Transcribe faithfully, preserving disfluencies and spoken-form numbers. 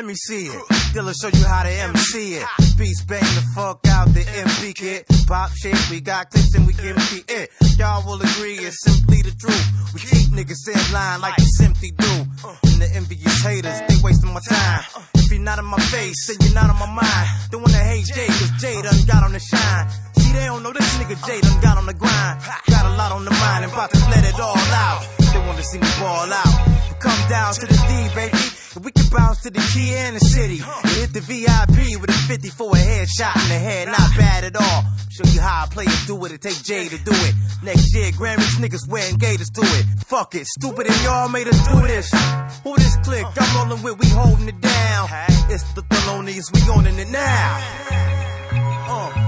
Let me see it. Dilla show you how to M C it. Beast bang the fuck out the M P kit. Pop shit, we got clips and we give me it. Y'all will agree it's simply the truth. We keep niggas in line like we simply do. And the envious haters, they wasting my time. If you're not in my face, then you're not on my mind. They wanna hate Jay, cause Jay done got on the shine. See, they don't know this nigga Jay done got on the grind. Got a lot on the mind and about to let it all out. They wanna see me ball out. Come down to the D, baby. We can bounce to the key and the city and hit the V I P with a fifty for a headshot in the head. Not bad at all. Show you how I play it, do it. It take Jay to do it. Next year, Grammys niggas wearing gators to it. Fuck it, stupid and y'all made us do this. Who this click? I'm rolling with, we holding it down. It's the Thelonious, we owning it now. Uh.